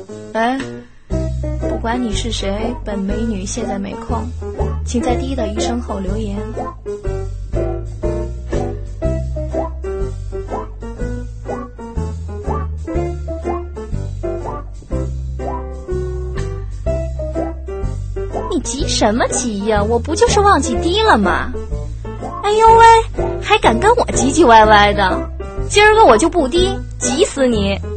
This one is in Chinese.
哎，不管你是谁，本美女现在没空，请在滴的一声后留言。你急什么急呀？我不就是忘记滴了吗？哎呦喂，还敢跟我唧唧歪歪的，今儿个我就不滴，急死你！